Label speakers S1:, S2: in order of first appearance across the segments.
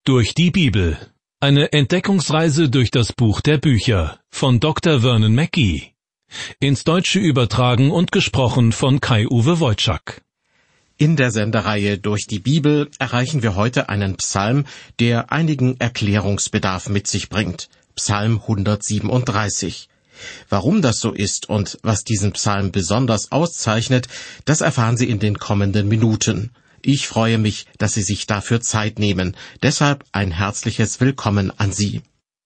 S1: Durch die Bibel. Eine Entdeckungsreise durch das Buch der Bücher von Dr. Vernon Mackey. Ins Deutsche übertragen und gesprochen von Kai-Uwe Wojczak.
S2: In der Sendereihe Durch die Bibel erreichen wir heute einen Psalm, der einigen Erklärungsbedarf mit sich bringt. Psalm 137. Warum das so ist und was diesen Psalm besonders auszeichnet, das erfahren Sie in den kommenden Minuten. Ich freue mich, dass Sie sich dafür Zeit nehmen. Deshalb ein herzliches Willkommen an Sie.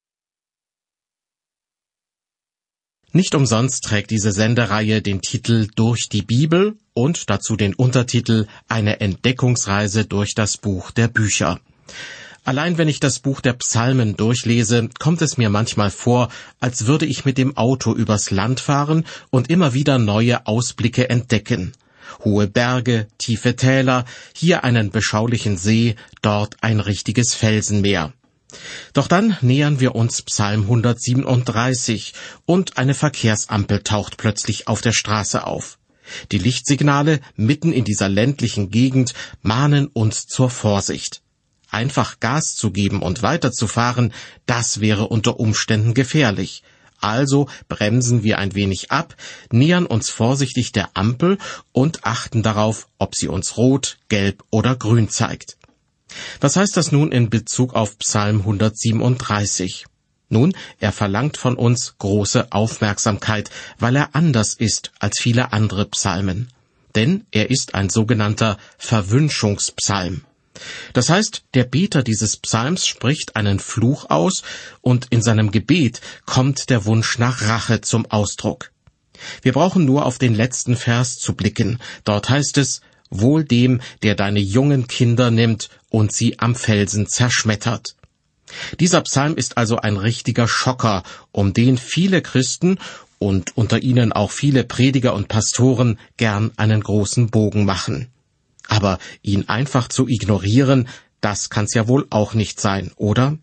S2: Nicht umsonst trägt diese Sendereihe den Titel Durch die Bibel und dazu den Untertitel Eine Entdeckungsreise durch das Buch der Bücher. Allein wenn ich das Buch der Psalmen durchlese, kommt es mir manchmal vor, als würde ich mit dem Auto übers Land fahren und immer wieder neue Ausblicke entdecken. Hohe Berge, tiefe Täler, hier einen beschaulichen See, dort ein richtiges Felsenmeer. Doch dann nähern wir uns Psalm 137 und eine Verkehrsampel taucht plötzlich auf der Straße auf. Die Lichtsignale mitten in dieser ländlichen Gegend mahnen uns zur Vorsicht. Einfach Gas zu geben und weiterzufahren, das wäre unter Umständen gefährlich. Also bremsen wir ein wenig ab, nähern uns vorsichtig der Ampel und achten darauf, ob sie uns rot, gelb oder grün zeigt. Was heißt das nun in Bezug auf Psalm 137? Nun, er verlangt von uns große Aufmerksamkeit, weil er anders ist als viele andere Psalmen. Denn er ist ein sogenannter Verwünschungspsalm. Das heißt, der Beter dieses Psalms spricht einen Fluch aus und in seinem Gebet kommt der Wunsch nach Rache zum Ausdruck. Wir brauchen nur auf den letzten Vers zu blicken. Dort heißt es, wohl dem, der deine jungen Kinder nimmt und sie am Felsen zerschmettert. Dieser Psalm ist also ein richtiger Schocker, um den viele Christen und unter ihnen auch viele Prediger und Pastoren gern einen großen Bogen machen. Aber ihn einfach zu ignorieren, das kann's ja wohl auch nicht sein, oder?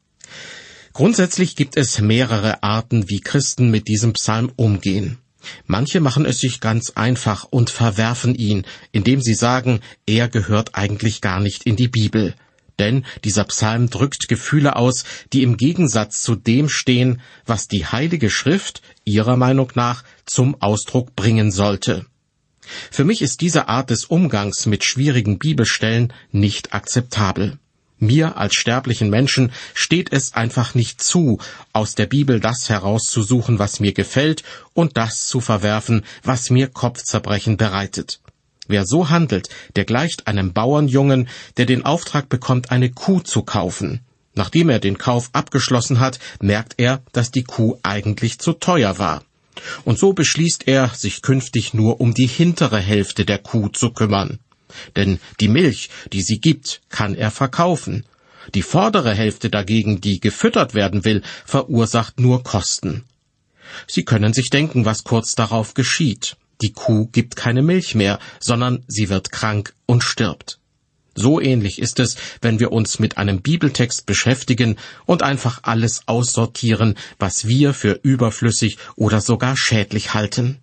S2: Grundsätzlich gibt es mehrere Arten, wie Christen mit diesem Psalm umgehen. Manche machen es sich ganz einfach und verwerfen ihn, indem sie sagen, er gehört eigentlich gar nicht in die Bibel. Denn dieser Psalm drückt Gefühle aus, die im Gegensatz zu dem stehen, was die Heilige Schrift ihrer Meinung nach zum Ausdruck bringen sollte. Für mich ist diese Art des Umgangs mit schwierigen Bibelstellen nicht akzeptabel. Mir als sterblichen Menschen steht es einfach nicht zu, aus der Bibel das herauszusuchen, was mir gefällt, und das zu verwerfen, was mir Kopfzerbrechen bereitet. Wer so handelt, der gleicht einem Bauernjungen, der den Auftrag bekommt, eine Kuh zu kaufen. Nachdem er den Kauf abgeschlossen hat, merkt er, dass die Kuh eigentlich zu teuer war. Und so beschließt er, sich künftig nur um die hintere Hälfte der Kuh zu kümmern. Denn die Milch, die sie gibt, kann er verkaufen. Die vordere Hälfte dagegen, die gefüttert werden will, verursacht nur Kosten. Sie können sich denken, was kurz darauf geschieht. Die Kuh gibt keine Milch mehr, sondern sie wird krank und stirbt. So ähnlich ist es, wenn wir uns mit einem Bibeltext beschäftigen und einfach alles aussortieren, was wir für überflüssig oder sogar schädlich halten.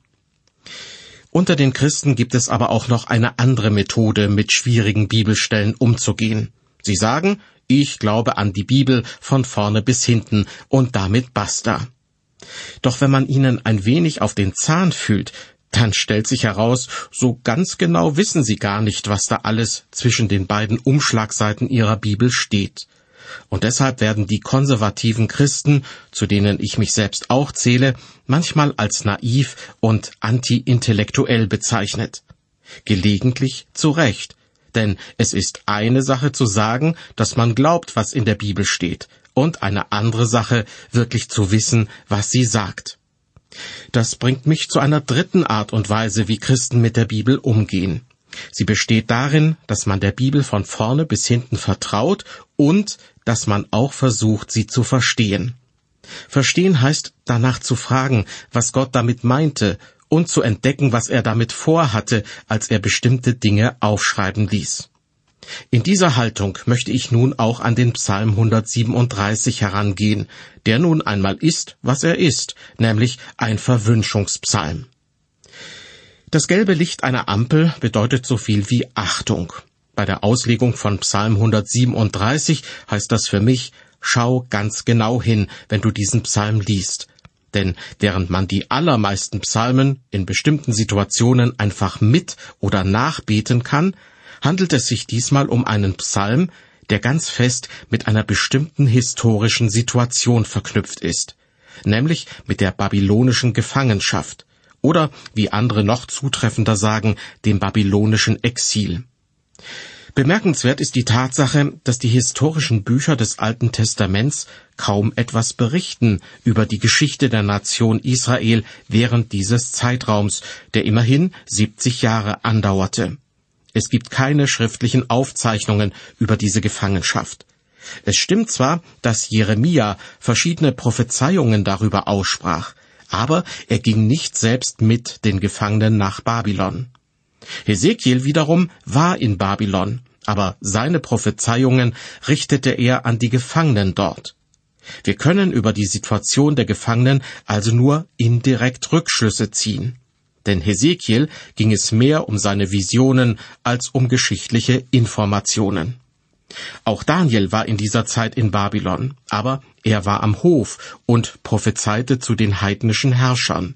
S2: Unter den Christen gibt es aber auch noch eine andere Methode, mit schwierigen Bibelstellen umzugehen. Sie sagen, ich glaube an die Bibel von vorne bis hinten und damit basta. Doch wenn man ihnen ein wenig auf den Zahn fühlt, dann stellt sich heraus, so ganz genau wissen sie gar nicht, was da alles zwischen den beiden Umschlagseiten ihrer Bibel steht. Und deshalb werden die konservativen Christen, zu denen ich mich selbst auch zähle, manchmal als naiv und anti-intellektuell bezeichnet. Gelegentlich zu Recht, denn es ist eine Sache zu sagen, dass man glaubt, was in der Bibel steht, und eine andere Sache, wirklich zu wissen, was sie sagt. Das bringt mich zu einer dritten Art und Weise, wie Christen mit der Bibel umgehen. Sie besteht darin, dass man der Bibel von vorne bis hinten vertraut und dass man auch versucht, sie zu verstehen. Verstehen heißt, danach zu fragen, was Gott damit meinte und zu entdecken, was er damit vorhatte, als er bestimmte Dinge aufschreiben ließ. In dieser Haltung möchte ich nun auch an den Psalm 137 herangehen, der nun einmal ist, was er ist, nämlich ein Verwünschungspsalm. Das gelbe Licht einer Ampel bedeutet so viel wie Achtung. Bei der Auslegung von Psalm 137 heißt das für mich: Schau ganz genau hin, wenn du diesen Psalm liest. Denn während man die allermeisten Psalmen in bestimmten Situationen einfach mit- oder nachbeten kann, handelt es sich diesmal um einen Psalm, der ganz fest mit einer bestimmten historischen Situation verknüpft ist, nämlich mit der babylonischen Gefangenschaft oder, wie andere noch zutreffender sagen, dem babylonischen Exil. Bemerkenswert ist die Tatsache, dass die historischen Bücher des Alten Testaments kaum etwas berichten über die Geschichte der Nation Israel während dieses Zeitraums, der immerhin 70 Jahre andauerte. Es gibt keine schriftlichen Aufzeichnungen über diese Gefangenschaft. Es stimmt zwar, dass Jeremia verschiedene Prophezeiungen darüber aussprach, aber er ging nicht selbst mit den Gefangenen nach Babylon. Hesekiel wiederum war in Babylon, aber seine Prophezeiungen richtete er an die Gefangenen dort. Wir können über die Situation der Gefangenen also nur indirekt Rückschlüsse ziehen. Denn Hesekiel ging es mehr um seine Visionen als um geschichtliche Informationen. Auch Daniel war in dieser Zeit in Babylon, aber er war am Hof und prophezeite zu den heidnischen Herrschern.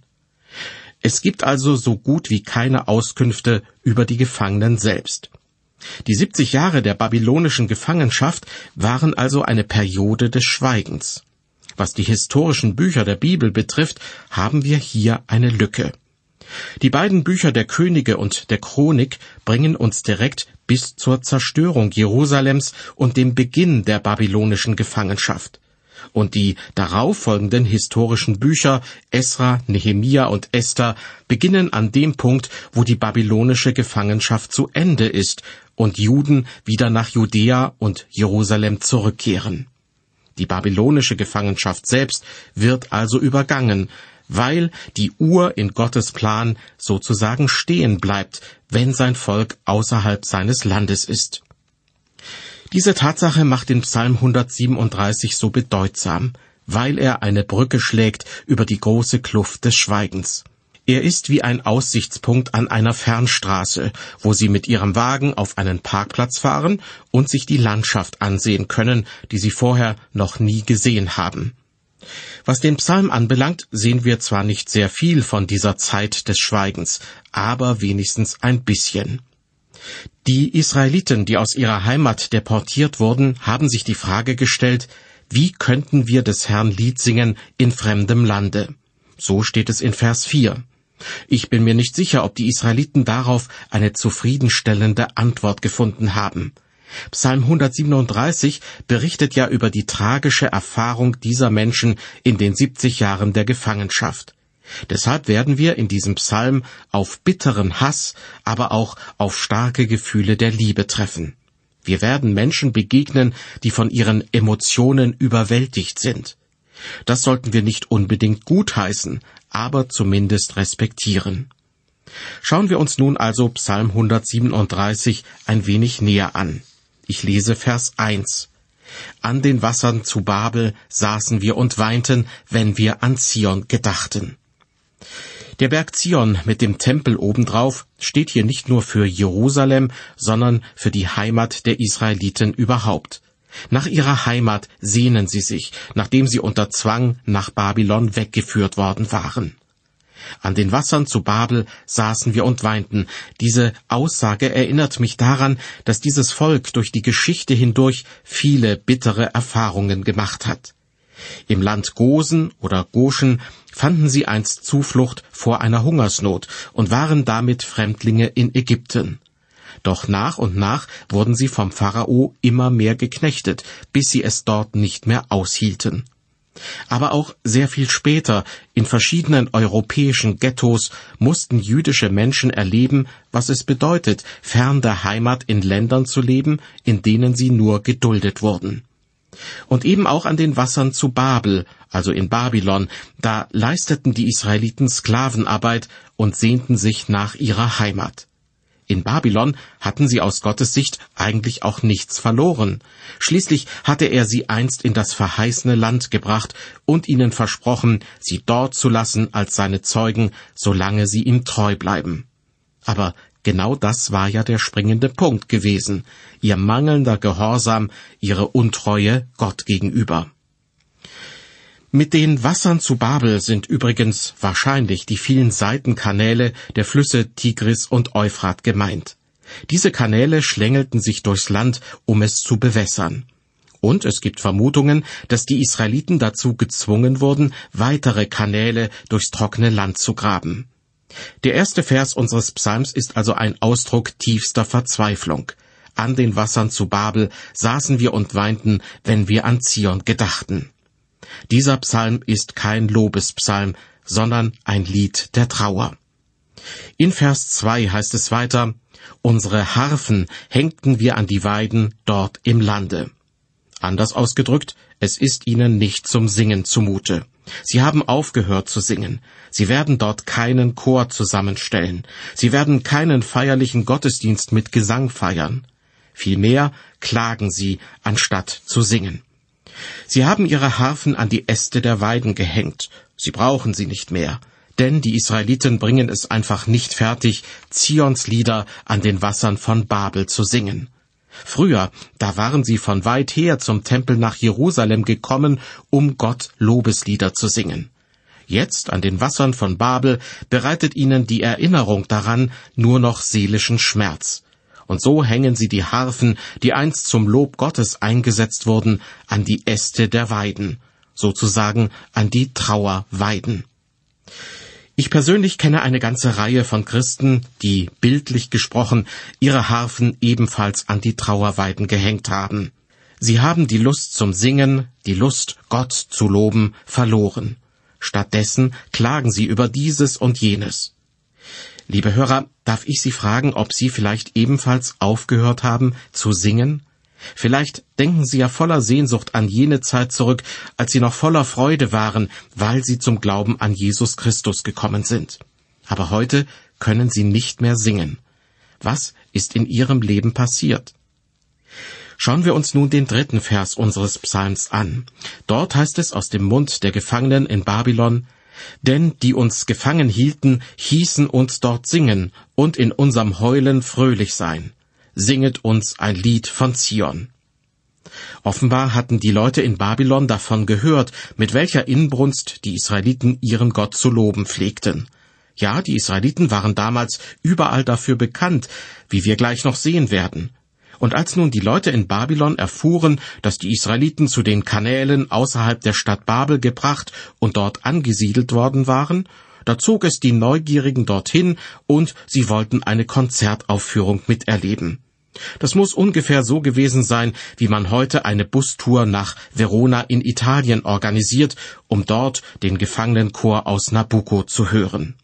S2: Es gibt also so gut wie keine Auskünfte über die Gefangenen selbst. Die 70 Jahre der babylonischen Gefangenschaft waren also eine Periode des Schweigens. Was die historischen Bücher der Bibel betrifft, haben wir hier eine Lücke. Die beiden Bücher der Könige und der Chronik bringen uns direkt bis zur Zerstörung Jerusalems und dem Beginn der babylonischen Gefangenschaft. Und die darauffolgenden historischen Bücher Esra, Nehemia und Esther beginnen an dem Punkt, wo die babylonische Gefangenschaft zu Ende ist und Juden wieder nach Judäa und Jerusalem zurückkehren. Die babylonische Gefangenschaft selbst wird also übergangen, weil die Uhr in Gottes Plan sozusagen stehen bleibt, wenn sein Volk außerhalb seines Landes ist. Diese Tatsache macht den Psalm 137 so bedeutsam, weil er eine Brücke schlägt über die große Kluft des Schweigens. Er ist wie ein Aussichtspunkt an einer Fernstraße, wo Sie mit Ihrem Wagen auf einen Parkplatz fahren und sich die Landschaft ansehen können, die Sie vorher noch nie gesehen haben. Was den Psalm anbelangt, sehen wir zwar nicht sehr viel von dieser Zeit des Schweigens, aber wenigstens ein bisschen. Die Israeliten, die aus ihrer Heimat deportiert wurden, haben sich die Frage gestellt: Wie könnten wir des Herrn Lied singen in fremdem Lande? So steht es in Vers 4. Ich bin mir nicht sicher, ob die Israeliten darauf eine zufriedenstellende Antwort gefunden haben. Psalm 137 berichtet ja über die tragische Erfahrung dieser Menschen in den 70 Jahren der Gefangenschaft. Deshalb werden wir in diesem Psalm auf bitteren Hass, aber auch auf starke Gefühle der Liebe treffen. Wir werden Menschen begegnen, die von ihren Emotionen überwältigt sind. Das sollten wir nicht unbedingt gutheißen, aber zumindest respektieren. Schauen wir uns nun also Psalm 137 ein wenig näher an. Ich lese Vers 1. An den Wassern zu Babel saßen wir und weinten, wenn wir an Zion gedachten. Der Berg Zion mit dem Tempel obendrauf steht hier nicht nur für Jerusalem, sondern für die Heimat der Israeliten überhaupt. Nach ihrer Heimat sehnen sie sich, nachdem sie unter Zwang nach Babylon weggeführt worden waren. An den Wassern zu Babel saßen wir und weinten. Diese Aussage erinnert mich daran, dass dieses Volk durch die Geschichte hindurch viele bittere Erfahrungen gemacht hat. Im Land Gosen oder Goshen fanden sie einst Zuflucht vor einer Hungersnot und waren damit Fremdlinge in Ägypten. Doch nach und nach wurden sie vom Pharao immer mehr geknechtet, bis sie es dort nicht mehr aushielten. Aber auch sehr viel später, in verschiedenen europäischen Ghettos, mussten jüdische Menschen erleben, was es bedeutet, fern der Heimat in Ländern zu leben, in denen sie nur geduldet wurden. Und eben auch an den Wassern zu Babel, also in Babylon, da leisteten die Israeliten Sklavenarbeit und sehnten sich nach ihrer Heimat. In Babylon hatten sie aus Gottes Sicht eigentlich auch nichts verloren. Schließlich hatte er sie einst in das verheißene Land gebracht und ihnen versprochen, sie dort zu lassen als seine Zeugen, solange sie ihm treu bleiben. Aber Genau das war ja der springende Punkt gewesen, ihr mangelnder Gehorsam, ihre Untreue Gott gegenüber. Mit den Wassern zu Babel sind übrigens wahrscheinlich die vielen Seitenkanäle der Flüsse Tigris und Euphrat gemeint. Diese Kanäle schlängelten sich durchs Land, um es zu bewässern. Und es gibt Vermutungen, dass die Israeliten dazu gezwungen wurden, weitere Kanäle durchs trockene Land zu graben. Der erste Vers unseres Psalms ist also ein Ausdruck tiefster Verzweiflung. An den Wassern zu Babel saßen wir und weinten, wenn wir an Zion gedachten. Dieser Psalm ist kein Lobespsalm, sondern ein Lied der Trauer. In Vers 2 heißt es weiter: Unsere Harfen hängten wir an die Weiden dort im Lande. Anders ausgedrückt, es ist ihnen nicht zum Singen zumute. Sie haben aufgehört zu singen. Sie werden dort keinen Chor zusammenstellen. Sie werden keinen feierlichen Gottesdienst mit Gesang feiern. Vielmehr klagen sie, anstatt zu singen. Sie haben ihre Harfen an die Äste der Weiden gehängt. Sie brauchen sie nicht mehr, denn die Israeliten bringen es einfach nicht fertig, Zions Lieder an den Wassern von Babel zu singen. Früher, da waren sie von weit her zum Tempel nach Jerusalem gekommen, um Gott Lobeslieder zu singen. Jetzt, an den Wassern von Babel, bereitet ihnen die Erinnerung daran nur noch seelischen Schmerz. Und so hängen sie die Harfen, die einst zum Lob Gottes eingesetzt wurden, an die Äste der Weiden, sozusagen an die Trauerweiden. Ich persönlich kenne eine ganze Reihe von Christen, die, bildlich gesprochen, ihre Harfen ebenfalls an die Trauerweiden gehängt haben. Sie haben die Lust zum Singen, die Lust, Gott zu loben, verloren. Stattdessen klagen sie über dieses und jenes. Liebe Hörer, darf ich Sie fragen, ob Sie vielleicht ebenfalls aufgehört haben zu singen? Vielleicht denken Sie ja voller Sehnsucht an jene Zeit zurück, als Sie noch voller Freude waren, weil Sie zum Glauben an Jesus Christus gekommen sind. Aber heute können Sie nicht mehr singen. Was ist in Ihrem Leben passiert? Schauen wir uns nun den 3. Vers unseres Psalms an. Dort heißt es aus dem Mund der Gefangenen in Babylon: Denn die uns gefangen hielten, hießen uns dort singen und in unserem Heulen fröhlich sein. Singet uns ein Lied von Zion. Offenbar hatten die Leute in Babylon davon gehört, mit welcher Inbrunst die Israeliten ihren Gott zu loben pflegten. Ja, die Israeliten waren damals überall dafür bekannt, wie wir gleich noch sehen werden. Und als nun die Leute in Babylon erfuhren, dass die Israeliten zu den Kanälen außerhalb der Stadt Babel gebracht und dort angesiedelt worden waren, da zog es die Neugierigen dorthin und sie wollten eine Konzertaufführung miterleben. Das muss ungefähr so gewesen sein, wie man heute eine Bustour nach Verona in Italien organisiert, um dort den Gefangenenchor aus Nabucco zu hören.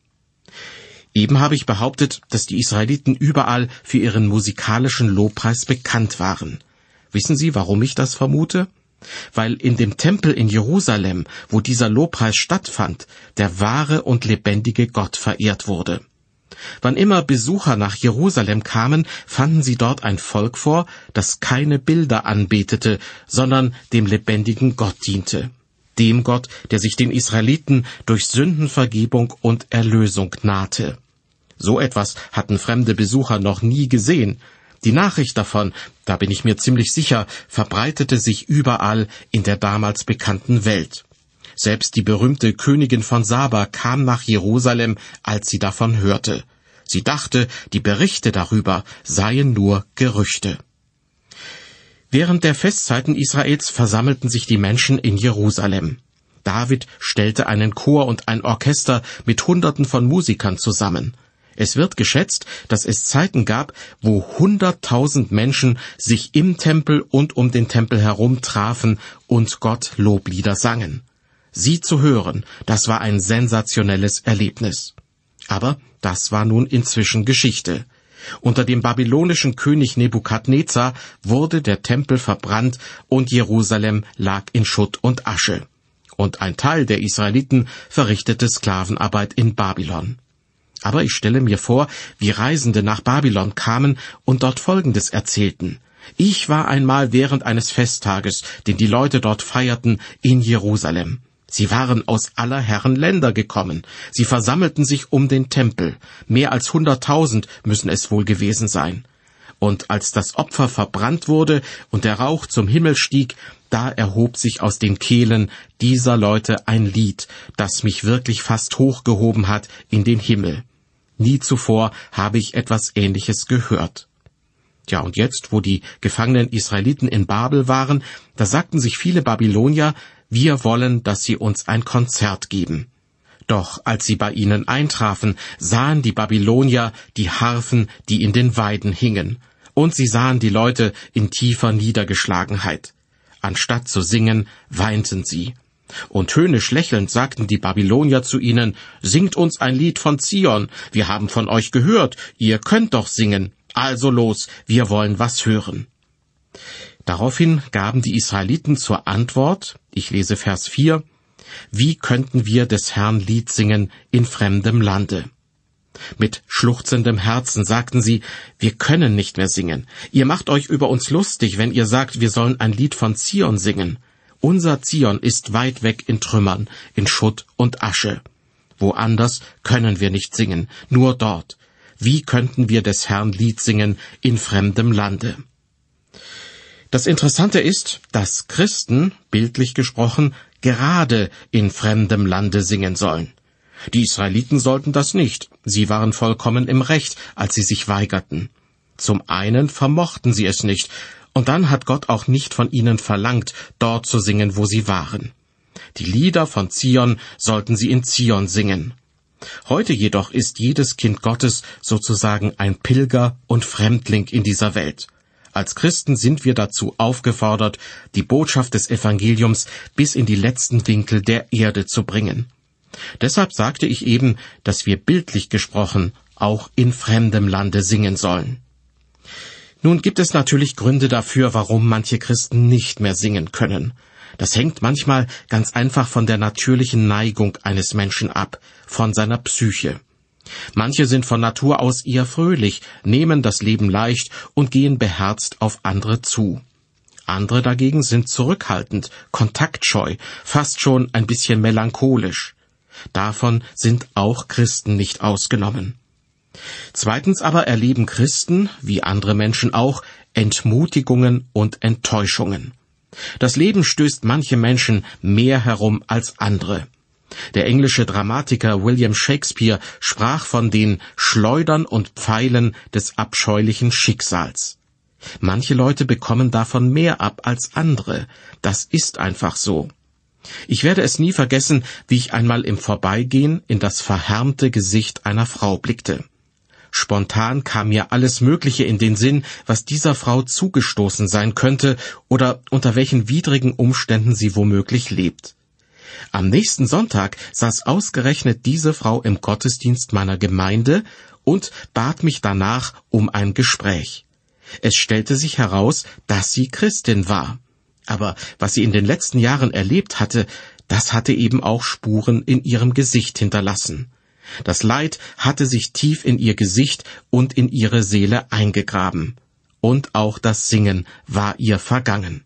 S2: Eben habe ich behauptet, dass die Israeliten überall für ihren musikalischen Lobpreis bekannt waren. Wissen Sie, warum ich das vermute? Weil in dem Tempel in Jerusalem, wo dieser Lobpreis stattfand, der wahre und lebendige Gott verehrt wurde. Wann immer Besucher nach Jerusalem kamen, fanden sie dort ein Volk vor, das keine Bilder anbetete, sondern dem lebendigen Gott diente. Dem Gott, der sich den Israeliten durch Sündenvergebung und Erlösung nahte. So etwas hatten fremde Besucher noch nie gesehen. Die Nachricht davon, da bin ich mir ziemlich sicher, verbreitete sich überall in der damals bekannten Welt. Selbst die berühmte Königin von Saba kam nach Jerusalem, als sie davon hörte. Sie dachte, die Berichte darüber seien nur Gerüchte. Während der Festzeiten Israels versammelten sich die Menschen in Jerusalem. David stellte einen Chor und ein Orchester mit Hunderten von Musikern zusammen. Es wird geschätzt, dass es Zeiten gab, wo 100.000 Menschen sich im Tempel und um den Tempel herum trafen und Gott Loblieder sangen. Sie zu hören, das war ein sensationelles Erlebnis. Aber das war nun inzwischen Geschichte. Unter dem babylonischen König Nebukadnezar wurde der Tempel verbrannt und Jerusalem lag in Schutt und Asche. Und ein Teil der Israeliten verrichtete Sklavenarbeit in Babylon. Aber ich stelle mir vor, wie Reisende nach Babylon kamen und dort Folgendes erzählten: Ich war einmal während eines Festtages, den die Leute dort feierten, in Jerusalem. Sie waren aus aller Herren Länder gekommen. Sie versammelten sich um den Tempel. Mehr als 100.000 müssen es wohl gewesen sein. Und als das Opfer verbrannt wurde und der Rauch zum Himmel stieg, da erhob sich aus den Kehlen dieser Leute ein Lied, das mich wirklich fast hochgehoben hat in den Himmel. Nie zuvor habe ich etwas Ähnliches gehört. Ja, und jetzt, wo die gefangenen Israeliten in Babel waren, da sagten sich viele Babylonier, wir wollen, dass sie uns ein Konzert geben. Doch als sie bei ihnen eintrafen, sahen die Babylonier die Harfen, die in den Weiden hingen, und sie sahen die Leute in tiefer Niedergeschlagenheit. Anstatt zu singen, weinten sie. Und höhnisch lächelnd sagten die Babylonier zu ihnen, singt uns ein Lied von Zion, wir haben von euch gehört, ihr könnt doch singen, also los, wir wollen was hören. Daraufhin gaben die Israeliten zur Antwort, ich lese Vers 4, wie könnten wir des Herrn Lied singen in fremdem Lande? Mit schluchzendem Herzen sagten sie, wir können nicht mehr singen. Ihr macht euch über uns lustig, wenn ihr sagt, wir sollen ein Lied von Zion singen. Unser Zion ist weit weg in Trümmern, in Schutt und Asche. Woanders können wir nicht singen, nur dort. Wie könnten wir des Herrn Lied singen in fremdem Lande? Das Interessante ist, dass Christen, bildlich gesprochen, gerade in fremdem Lande singen sollen. Die Israeliten sollten das nicht. Sie waren vollkommen im Recht, als sie sich weigerten. Zum einen vermochten sie es nicht, und dann hat Gott auch nicht von ihnen verlangt, dort zu singen, wo sie waren. Die Lieder von Zion sollten sie in Zion singen. Heute jedoch ist jedes Kind Gottes sozusagen ein Pilger und Fremdling in dieser Welt. Als Christen sind wir dazu aufgefordert, die Botschaft des Evangeliums bis in die letzten Winkel der Erde zu bringen. Deshalb sagte ich eben, dass wir bildlich gesprochen auch in fremdem Lande singen sollen. Nun gibt es natürlich Gründe dafür, warum manche Christen nicht mehr singen können. Das hängt manchmal ganz einfach von der natürlichen Neigung eines Menschen ab, von seiner Psyche. Manche sind von Natur aus eher fröhlich, nehmen das Leben leicht und gehen beherzt auf andere zu. Andere dagegen sind zurückhaltend, kontaktscheu, fast schon ein bisschen melancholisch. Davon sind auch Christen nicht ausgenommen. Zweitens aber erleben Christen, wie andere Menschen auch, Entmutigungen und Enttäuschungen. Das Leben stößt manche Menschen mehr herum als andere. Der englische Dramatiker William Shakespeare sprach von den Schleudern und Pfeilen des abscheulichen Schicksals. Manche Leute bekommen davon mehr ab als andere. Das ist einfach so. Ich werde es nie vergessen, wie ich einmal im Vorbeigehen in das verhärmte Gesicht einer Frau blickte. Spontan kam mir alles Mögliche in den Sinn, was dieser Frau zugestoßen sein könnte oder unter welchen widrigen Umständen sie womöglich lebt. Am nächsten Sonntag saß ausgerechnet diese Frau im Gottesdienst meiner Gemeinde und bat mich danach um ein Gespräch. Es stellte sich heraus, dass sie Christin war. Aber was sie in den letzten Jahren erlebt hatte, das hatte eben auch Spuren in ihrem Gesicht hinterlassen. Das Leid hatte sich tief in ihr Gesicht und in ihre Seele eingegraben. Und auch das Singen war ihr vergangen.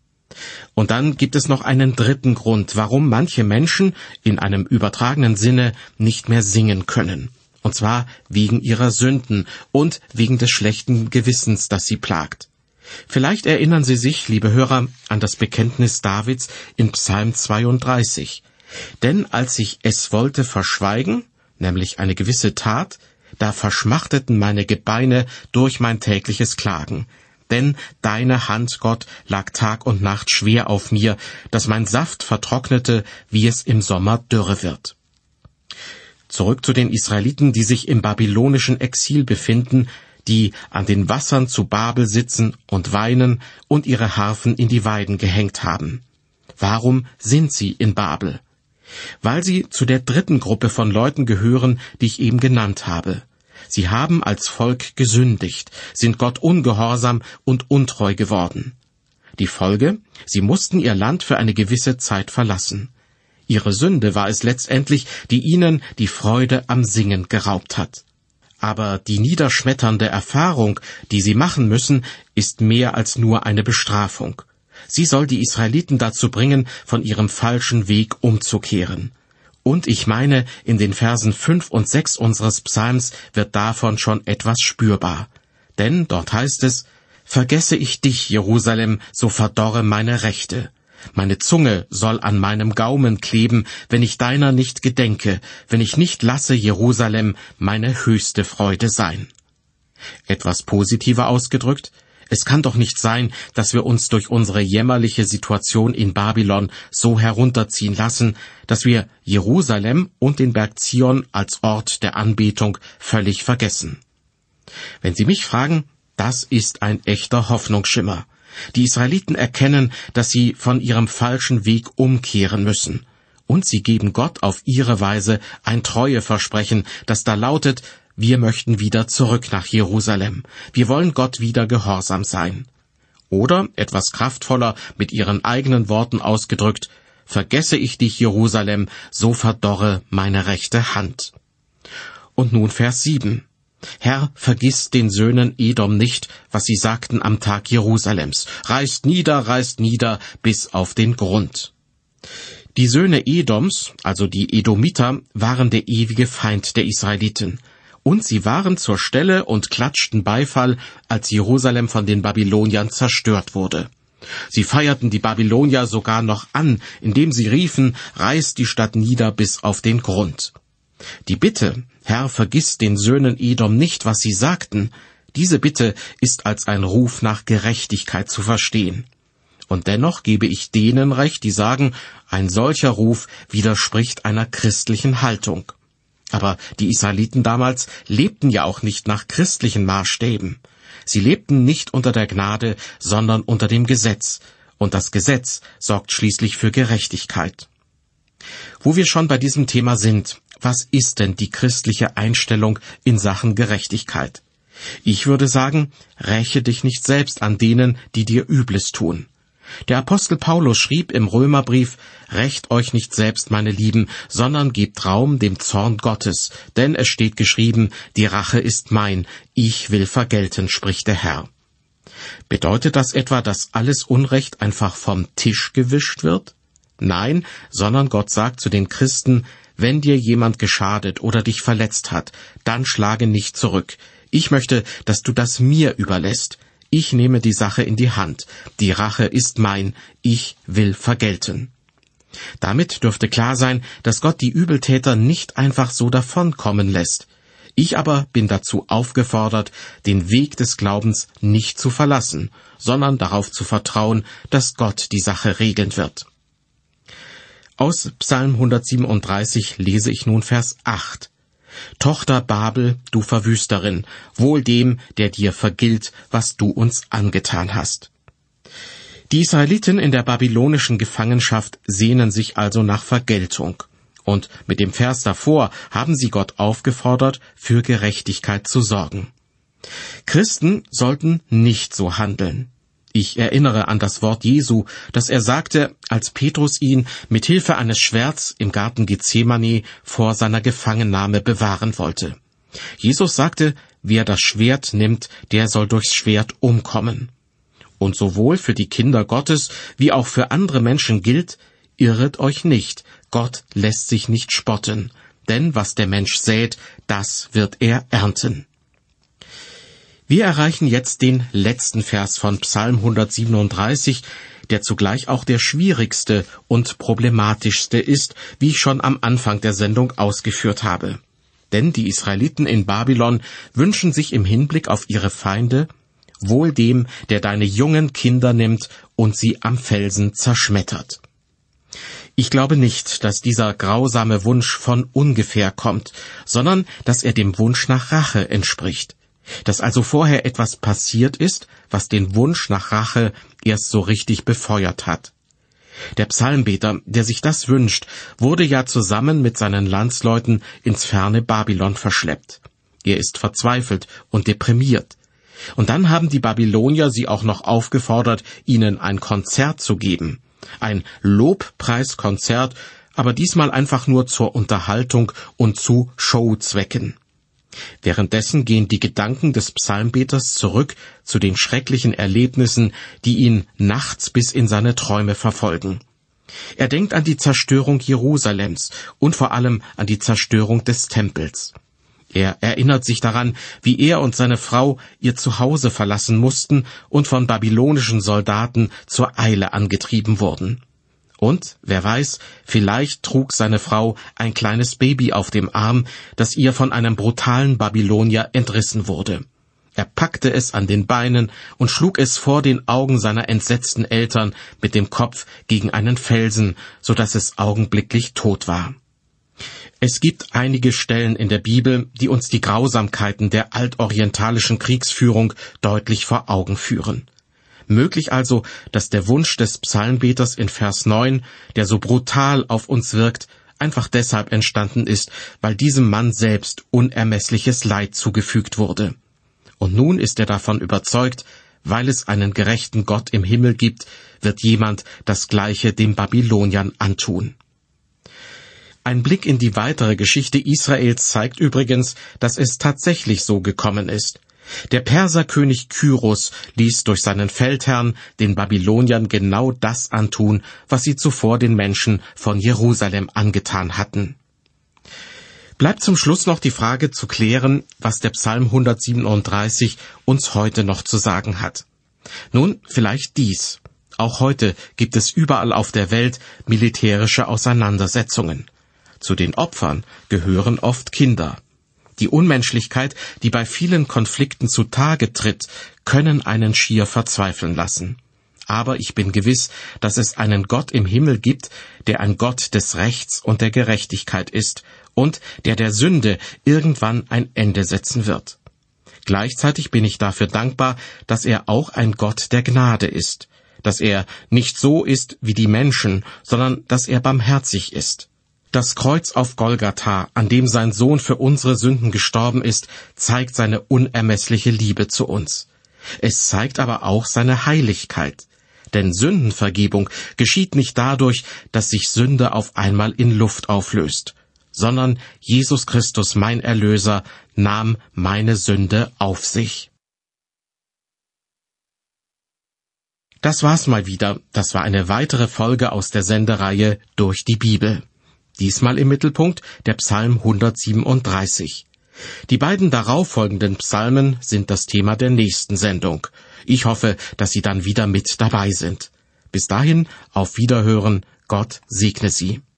S2: Und dann gibt es noch einen dritten Grund, warum manche Menschen in einem übertragenen Sinne nicht mehr singen können. Und zwar wegen ihrer Sünden und wegen des schlechten Gewissens, das sie plagt. Vielleicht erinnern Sie sich, liebe Hörer, an das Bekenntnis Davids in Psalm 32. Denn als ich es wollte verschweigen, nämlich eine gewisse Tat, da verschmachteten meine Gebeine durch mein tägliches Klagen. Denn deine Hand, Gott, lag Tag und Nacht schwer auf mir, dass mein Saft vertrocknete, wie es im Sommer dürre wird. Zurück zu den Israeliten, die sich im babylonischen Exil befinden, die an den Wassern zu Babel sitzen und weinen und ihre Harfen in die Weiden gehängt haben. Warum sind sie in Babel? Weil sie zu der dritten Gruppe von Leuten gehören, die ich eben genannt habe. Sie haben als Volk gesündigt, sind Gott ungehorsam und untreu geworden. Die Folge? Sie mussten ihr Land für eine gewisse Zeit verlassen. Ihre Sünde war es letztendlich, die ihnen die Freude am Singen geraubt hat. Aber die niederschmetternde Erfahrung, die sie machen müssen, ist mehr als nur eine Bestrafung. Sie soll die Israeliten dazu bringen, von ihrem falschen Weg umzukehren. Und ich meine, in den Versen 5 und 6 unseres Psalms wird davon schon etwas spürbar. Denn dort heißt es: Vergesse ich dich, Jerusalem, so verdorre meine Rechte. Meine Zunge soll an meinem Gaumen kleben, wenn ich deiner nicht gedenke, wenn ich nicht lasse Jerusalem meine höchste Freude sein. Etwas positiver ausgedrückt: Es kann doch nicht sein, dass wir uns durch unsere jämmerliche Situation in Babylon so herunterziehen lassen, dass wir Jerusalem und den Berg Zion als Ort der Anbetung völlig vergessen. Wenn Sie mich fragen, das ist ein echter Hoffnungsschimmer. Die Israeliten erkennen, dass sie von ihrem falschen Weg umkehren müssen. Und sie geben Gott auf ihre Weise ein Treueversprechen, das da lautet: Wir möchten wieder zurück nach Jerusalem. Wir wollen Gott wieder gehorsam sein. Oder, etwas kraftvoller, mit ihren eigenen Worten ausgedrückt: Vergesse ich dich, Jerusalem, so verdorre meine rechte Hand. Und nun Vers 7. Herr, vergiss den Söhnen Edom nicht, was sie sagten am Tag Jerusalems. Reißt nieder, bis auf den Grund. Die Söhne Edoms, also die Edomiter, waren der ewige Feind der Israeliten. Und sie waren zur Stelle und klatschten Beifall, als Jerusalem von den Babyloniern zerstört wurde. Sie feierten die Babylonier sogar noch an, indem sie riefen: Reißt die Stadt nieder bis auf den Grund. Die Bitte: Herr, vergiss den Söhnen Edom nicht, was sie sagten, diese Bitte ist als ein Ruf nach Gerechtigkeit zu verstehen. Und dennoch gebe ich denen recht, die sagen, ein solcher Ruf widerspricht einer christlichen Haltung. Aber die Israeliten damals lebten ja auch nicht nach christlichen Maßstäben. Sie lebten nicht unter der Gnade, sondern unter dem Gesetz. Und das Gesetz sorgt schließlich für Gerechtigkeit. Wo wir schon bei diesem Thema sind: Was ist denn die christliche Einstellung in Sachen Gerechtigkeit? Ich würde sagen, räche dich nicht selbst an denen, die dir Übles tun. Der Apostel Paulus schrieb im Römerbrief: Rächt euch nicht selbst, meine Lieben, sondern gebt Raum dem Zorn Gottes, denn es steht geschrieben: Die Rache ist mein, ich will vergelten, spricht der Herr. Bedeutet das etwa, dass alles Unrecht einfach vom Tisch gewischt wird? Nein, sondern Gott sagt zu den Christen: Wenn dir jemand geschadet oder dich verletzt hat, dann schlage nicht zurück. Ich möchte, dass du das mir überlässt. Ich nehme die Sache in die Hand. Die Rache ist mein. Ich will vergelten. Damit dürfte klar sein, dass Gott die Übeltäter nicht einfach so davonkommen lässt. Ich aber bin dazu aufgefordert, den Weg des Glaubens nicht zu verlassen, sondern darauf zu vertrauen, dass Gott die Sache regeln wird. Aus Psalm 137 lese ich nun Vers 8. Tochter Babel, du Verwüsterin, wohl dem, der dir vergilt, was du uns angetan hast. Die Israeliten in der babylonischen Gefangenschaft sehnen sich also nach Vergeltung. Und mit dem Vers davor haben sie Gott aufgefordert, für Gerechtigkeit zu sorgen. Christen sollten nicht so handeln. Ich erinnere an das Wort Jesu, das er sagte, als Petrus ihn mit Hilfe eines Schwerts im Garten Gethsemane vor seiner Gefangennahme bewahren wollte. Jesus sagte: Wer das Schwert nimmt, der soll durchs Schwert umkommen. Und sowohl für die Kinder Gottes wie auch für andere Menschen gilt: Irret euch nicht, Gott lässt sich nicht spotten, denn was der Mensch sät, das wird er ernten. Wir erreichen jetzt den letzten Vers von Psalm 137, der zugleich auch der schwierigste und problematischste ist, wie ich schon am Anfang der Sendung ausgeführt habe. Denn die Israeliten in Babylon wünschen sich im Hinblick auf ihre Feinde: Wohl dem, der deine jungen Kinder nimmt und sie am Felsen zerschmettert. Ich glaube nicht, dass dieser grausame Wunsch von ungefähr kommt, sondern dass er dem Wunsch nach Rache entspricht. Dass also vorher etwas passiert ist, was den Wunsch nach Rache erst so richtig befeuert hat. Der Psalmbeter, der sich das wünscht, wurde ja zusammen mit seinen Landsleuten ins ferne Babylon verschleppt. Er ist verzweifelt und deprimiert. Und dann haben die Babylonier sie auch noch aufgefordert, ihnen ein Konzert zu geben. Ein Lobpreiskonzert, aber diesmal einfach nur zur Unterhaltung und zu Showzwecken. Währenddessen gehen die Gedanken des Psalmbeters zurück zu den schrecklichen Erlebnissen, die ihn nachts bis in seine Träume verfolgen. Er denkt an die Zerstörung Jerusalems und vor allem an die Zerstörung des Tempels. Er erinnert sich daran, wie er und seine Frau ihr Zuhause verlassen mussten und von babylonischen Soldaten zur Eile angetrieben wurden. Und, wer weiß, vielleicht trug seine Frau ein kleines Baby auf dem Arm, das ihr von einem brutalen Babylonier entrissen wurde. Er packte es an den Beinen und schlug es vor den Augen seiner entsetzten Eltern mit dem Kopf gegen einen Felsen, so dass es augenblicklich tot war. Es gibt einige Stellen in der Bibel, die uns die Grausamkeiten der altorientalischen Kriegsführung deutlich vor Augen führen. Möglich also, dass der Wunsch des Psalmbeters in Vers 9, der so brutal auf uns wirkt, einfach deshalb entstanden ist, weil diesem Mann selbst unermessliches Leid zugefügt wurde. Und nun ist er davon überzeugt, weil es einen gerechten Gott im Himmel gibt, wird jemand das Gleiche den Babyloniern antun. Ein Blick in die weitere Geschichte Israels zeigt übrigens, dass es tatsächlich so gekommen ist. Der Perserkönig Kyros ließ durch seinen Feldherrn den Babyloniern genau das antun, was sie zuvor den Menschen von Jerusalem angetan hatten. Bleibt zum Schluss noch die Frage zu klären, was der Psalm 137 uns heute noch zu sagen hat. Nun, vielleicht dies. Auch heute gibt es überall auf der Welt militärische Auseinandersetzungen. Zu den Opfern gehören oft Kinder. Die Unmenschlichkeit, die bei vielen Konflikten zutage tritt, können einen schier verzweifeln lassen. Aber ich bin gewiss, dass es einen Gott im Himmel gibt, der ein Gott des Rechts und der Gerechtigkeit ist und der Sünde irgendwann ein Ende setzen wird. Gleichzeitig bin ich dafür dankbar, dass er auch ein Gott der Gnade ist, dass er nicht so ist wie die Menschen, sondern dass er barmherzig ist. Das Kreuz auf Golgatha, an dem sein Sohn für unsere Sünden gestorben ist, zeigt seine unermessliche Liebe zu uns. Es zeigt aber auch seine Heiligkeit. Denn Sündenvergebung geschieht nicht dadurch, dass sich Sünde auf einmal in Luft auflöst, sondern Jesus Christus, mein Erlöser, nahm meine Sünde auf sich. Das war's mal wieder. Das war eine weitere Folge aus der Sendereihe Durch die Bibel. Diesmal im Mittelpunkt der Psalm 137. Die beiden darauffolgenden Psalmen sind das Thema der nächsten Sendung. Ich hoffe, dass Sie dann wieder mit dabei sind. Bis dahin, auf Wiederhören, Gott segne Sie.